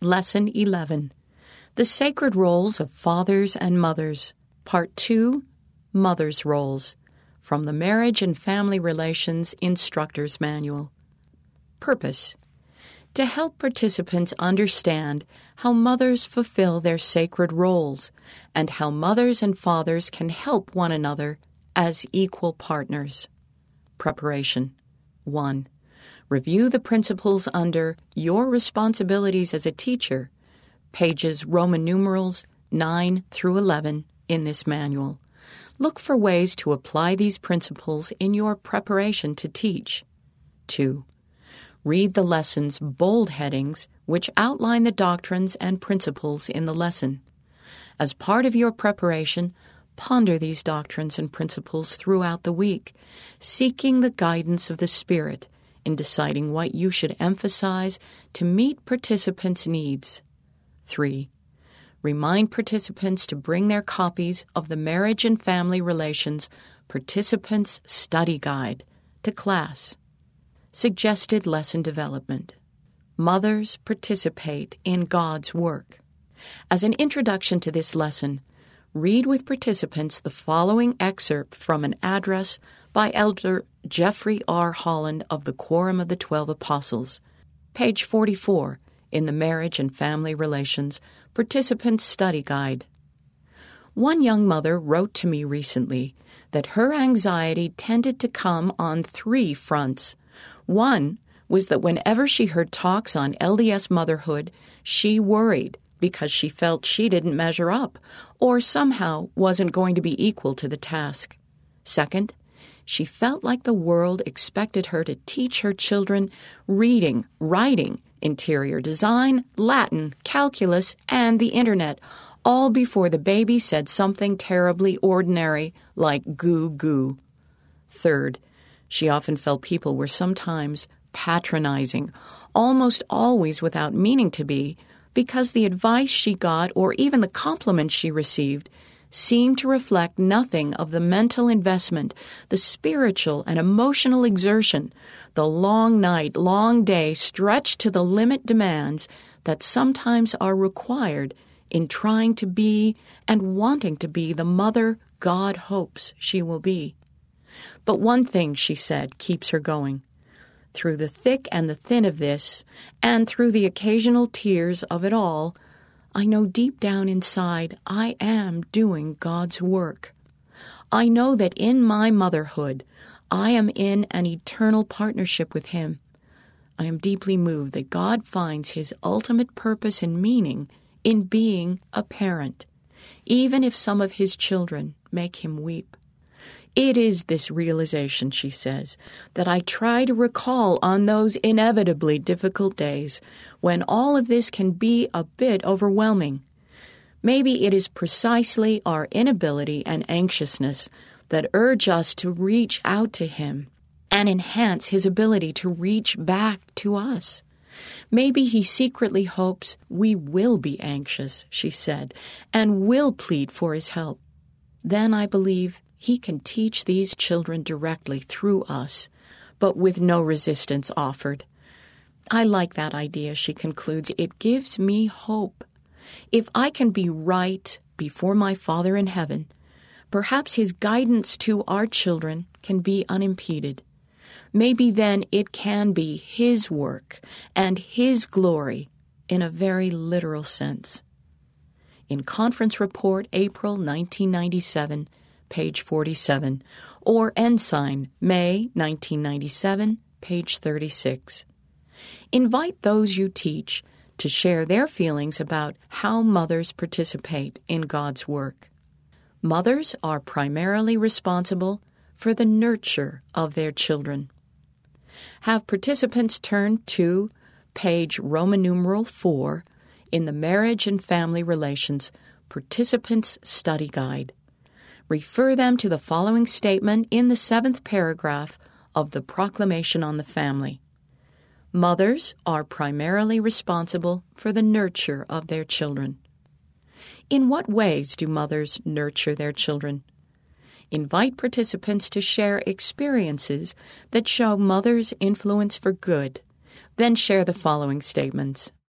Lesson 11. The Sacred Roles of Fathers and Mothers. Part 2, Mother's Roles. From the Marriage and Family Relations Instructor's Manual. Purpose: to help participants understand how mothers fulfill their sacred roles and how mothers and fathers can help one another as equal partners. Preparation. 1. Review the principles under Your Responsibilities as a Teacher, pages Roman numerals 9 through 11 in this manual. Look for ways to apply these principles in your preparation to teach. 2. Read the lesson's bold headings, which outline the doctrines and principles in the lesson. As part of your preparation, ponder these doctrines and principles throughout the week, seeking the guidance of the Spirit in deciding what you should emphasize to meet participants' needs. 3. Remind participants to bring their copies of the Marriage and Family Relations Participants Study Guide to class. Suggested lesson development. Mothers participate in God's work. As an introduction to this lesson, read with participants the following excerpt from an address by Elder Jeffrey R. Holland of the Quorum of the 12 Apostles, page 44 in the Marriage and Family Relations Participants Study Guide. One young mother wrote to me recently that her anxiety tended to come on 3 fronts. One was that whenever she heard talks on LDS motherhood, she worried because she felt she didn't measure up or somehow wasn't going to be equal to the task. Second, she felt like the world expected her to teach her children reading, writing, interior design, Latin, calculus, and the Internet, all before the baby said something terribly ordinary like goo goo. Third, she often felt people were sometimes patronizing, almost always without meaning to be, because the advice she got or even the compliments she received seemed to reflect nothing of the mental investment, the spiritual and emotional exertion, the long night, long day stretched to the limit demands that sometimes are required in trying to be and wanting to be the mother God hopes she will be. But one thing, she said, keeps her going. Through the thick and the thin of this, and through the occasional tears of it all, I know deep down inside I am doing God's work. I know that in my motherhood, I am in an eternal partnership with Him. I am deeply moved that God finds His ultimate purpose and meaning in being a parent, even if some of His children make Him weep. It is this realization, she says, that I try to recall on those inevitably difficult days when all of this can be a bit overwhelming. Maybe it is precisely our inability and anxiousness that urge us to reach out to Him and enhance His ability to reach back to us. Maybe He secretly hopes we will be anxious, she said, and will plead for His help. Then I believe He can teach these children directly through us, but with no resistance offered. I like that idea, she concludes. It gives me hope. If I can be right before my Father in heaven, perhaps His guidance to our children can be unimpeded. Maybe then it can be His work and His glory in a very literal sense. In Conference Report, April 1997, page 47, or Ensign, May 1997, page 36. Invite those you teach to share their feelings about how mothers participate in God's work. Mothers are primarily responsible for the nurture of their children. Have participants turn to page Roman numeral 4 in the Marriage and Family Relations Participants Study Guide. Refer them to the following statement in the 7th paragraph of the Proclamation on the Family. Mothers are primarily responsible for the nurture of their children. In what ways do mothers nurture their children? Invite participants to share experiences that show mothers' influence for good. Then share the following statements.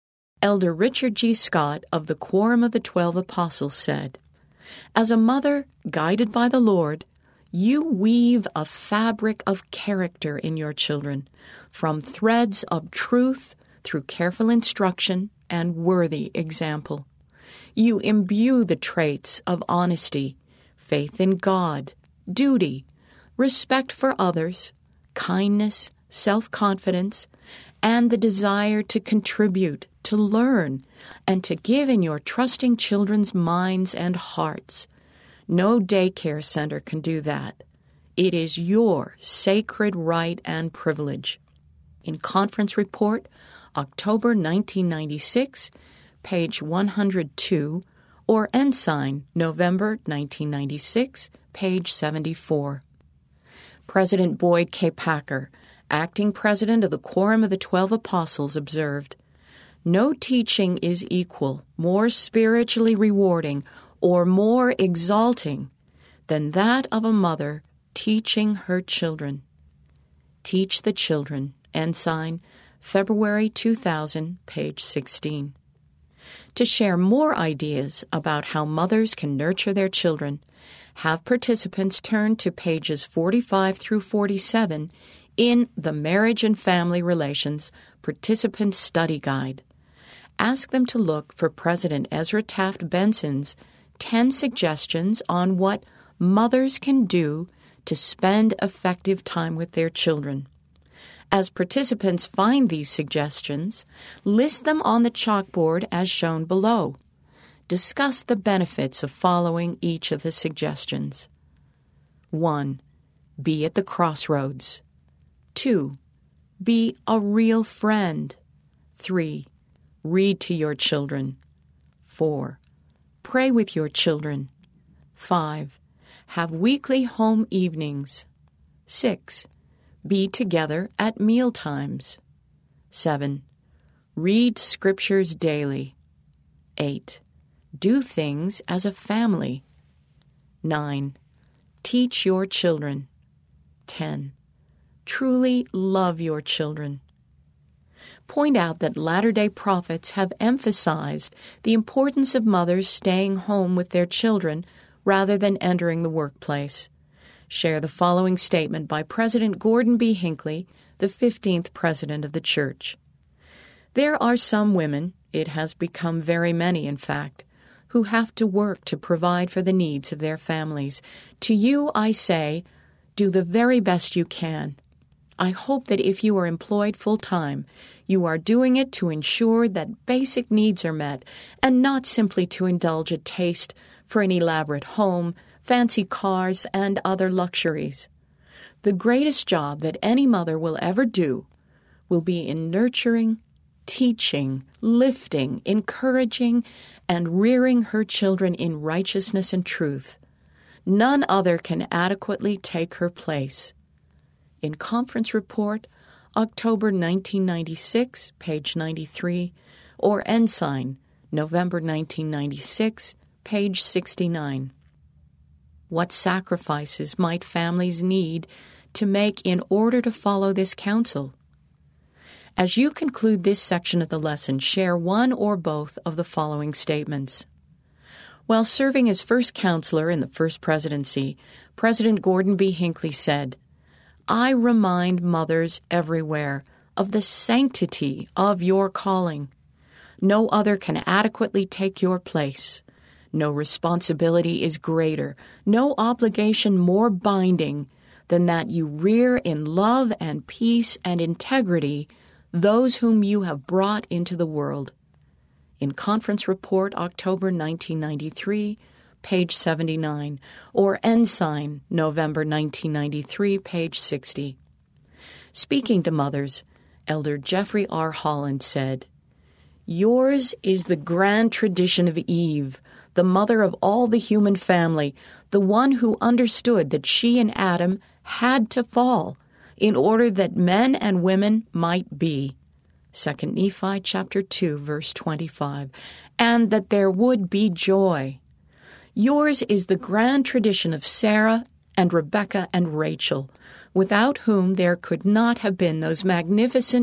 Elder Richard G. Scott of the Quorum of the 12 Apostles said, "As a mother guided by the Lord, you weave a fabric of character in your children, from threads of truth through careful instruction and worthy example. You imbue the traits of honesty, faith in God, duty, respect for others, kindness, self-confidence, and the desire to contribute, to learn, and to give in your trusting children's minds and hearts. No daycare center can do that. It is your sacred right and privilege." In Conference Report, October 1996, page 102, or Ensign, November 1996, page 74. President Boyd K. Packer, acting president of the Quorum of the 12 Apostles, observed, "No teaching is equal, more spiritually rewarding, or more exalting than that of a mother teaching her children." Teach the Children, Ensign, February 2000, page 16. To share more ideas about how mothers can nurture their children, have participants turn to pages 45 through 47 in the Marriage and Family Relations Participant Study Guide. Ask them to look for President Ezra Taft Benson's 10 suggestions on what mothers can do to spend effective time with their children. As participants find these suggestions, list them on the chalkboard as shown below. Discuss the benefits of following each of the suggestions. 1. Be at the crossroads. 2. Be a real friend. 3. Read to your children. 4. Pray with your children. 5. Have weekly home evenings. 6. Be together at meal times. 7. Read scriptures daily. 8. Do things as a family. 9. Teach your children. 10. Truly love your children. Point out that Latter-day Prophets have emphasized the importance of mothers staying home with their children rather than entering the workplace. Share the following statement by President Gordon B. Hinckley, the 15th President of the Church. "There are some women, it has become very many in fact, who have to work to provide for the needs of their families. To you I say, do the very best you can. I hope that if you are employed full-time, you are doing it to ensure that basic needs are met and not simply to indulge a taste for an elaborate home, fancy cars, and other luxuries. The greatest job that any mother will ever do will be in nurturing, teaching, lifting, encouraging, and rearing her children in righteousness and truth. None other can adequately take her place." In Conference Report, October 1996, page 93, or Ensign, November 1996, page 69. What sacrifices might families need to make in order to follow this counsel? As you conclude this section of the lesson, share one or both of the following statements. While serving as first counselor in the First Presidency, President Gordon B. Hinckley said, "I remind mothers everywhere of the sanctity of your calling. No other can adequately take your place. No responsibility is greater, no obligation more binding than that you rear in love and peace and integrity those whom you have brought into the world." In Conference Report, October 1993, page 79, or Ensign, November 1993, page 60. Speaking to mothers, Elder Jeffrey R. Holland said, "Yours is the grand tradition of Eve, the mother of all the human family, the one who understood that she and Adam had to fall in order that men and women might be." 2 Nephi chapter 2, verse 25, and that there would be joy. Yours is the grand tradition of Sarah and Rebekah and Rachel, without whom there could not have been those magnificent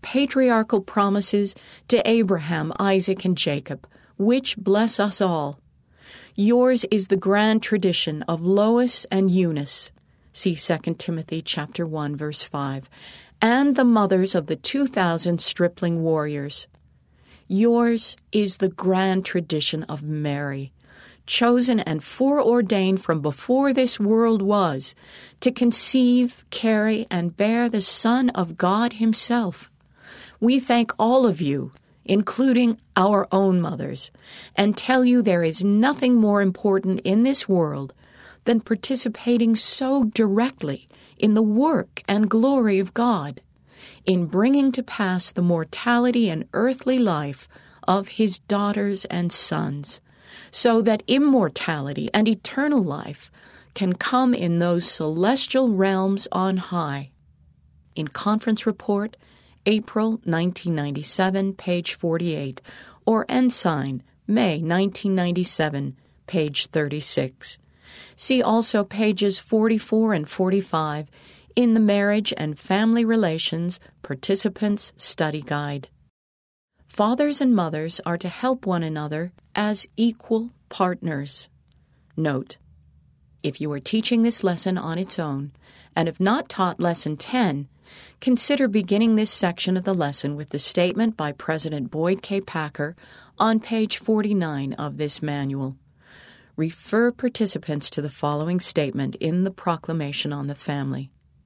patriarchal promises to Abraham, Isaac, and Jacob, which bless us all. Yours is the grand tradition of Lois and Eunice, see 2 Timothy chapter 1, verse 5, and the mothers of the 2,000 stripling warriors. Yours is the grand tradition of Mary, chosen and foreordained from before this world was, to conceive, carry, and bear the Son of God Himself. We thank all of you, including our own mothers, and tell you there is nothing more important in this world than participating so directly in the work and glory of God, in bringing to pass the mortality and earthly life of His daughters and sons, so that immortality and eternal life can come in those celestial realms on high. In Conference Report, April 1997, page 48, or Ensign, May 1997, page 36. See also pages 44 and 45 in the Marriage and Family Relations Participants Study Guide. Fathers and mothers are to help one another as equal partners. Note: if you are teaching this lesson on its own and have not taught Lesson 10, consider beginning this section of the lesson with the statement by President Boyd K. Packer on page 49 of this manual. Refer participants to the following statement in the Proclamation on the Family.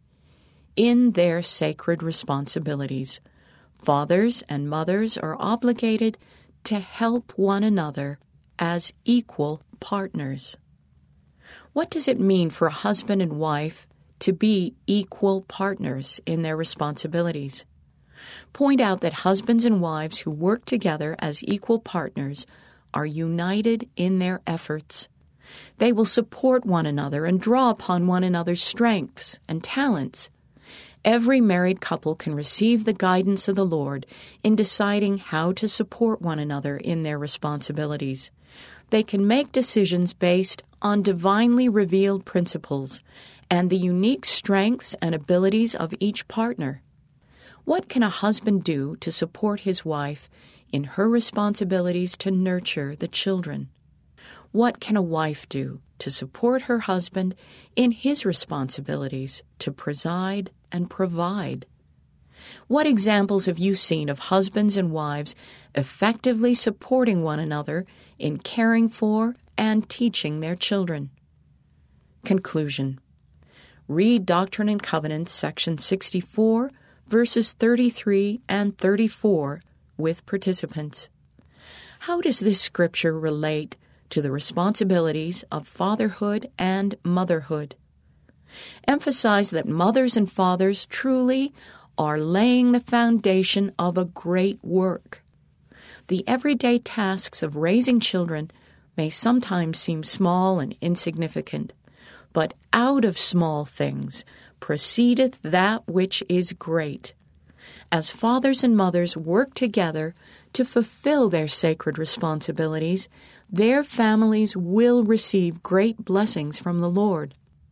In their sacred responsibilities, fathers and mothers are obligated to help one another as equal partners. What does it mean for a husband and wife to be equal partners in their responsibilities? Point out that husbands and wives who work together as equal partners are united in their efforts. They will support one another and draw upon one another's strengths and talents. Every married couple can receive the guidance of the Lord in deciding how to support one another in their responsibilities. They can make decisions based on divinely revealed principles and the unique strengths and abilities of each partner. What can a husband do to support his wife in her responsibilities to nurture the children? What can a wife do to support her husband in his responsibilities to preside and provide? What examples have you seen of husbands and wives effectively supporting one another in caring for and teaching their children? Conclusion. Read Doctrine and Covenants, section 64, verses 33 and 34 with participants. How does this scripture relate to the responsibilities of fatherhood and motherhood? Emphasize that mothers and fathers truly are laying the foundation of a great work. The everyday tasks of raising children may sometimes seem small and insignificant, but out of small things proceedeth that which is great. As fathers and mothers work together to fulfill their sacred responsibilities, their families will receive great blessings from the Lord.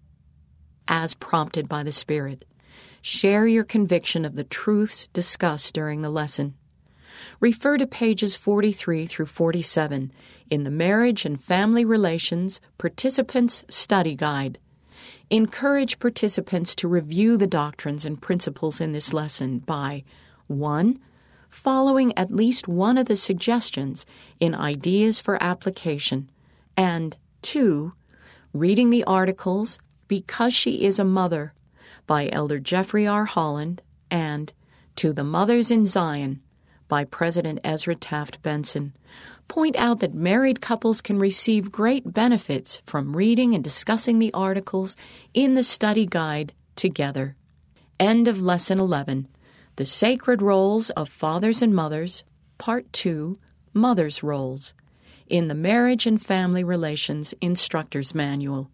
As prompted by the Spirit, share your conviction of the truths discussed during the lesson. Refer to pages 43 through 47 in the Marriage and Family Relations Participants Study Guide. Encourage participants to review the doctrines and principles in this lesson by 1. Following at least one of the suggestions in Ideas for Application, and 2. Reading the articles Because She is a Mother by Elder Jeffrey R. Holland and To the Mothers in Zion by President Ezra Taft Benson. Point out that married couples can receive great benefits from reading and discussing the articles in the study guide together. End of Lesson 11. The Sacred Roles of Fathers and Mothers, Part 2, Mother's Roles, in the Marriage and Family Relations Instructor's Manual.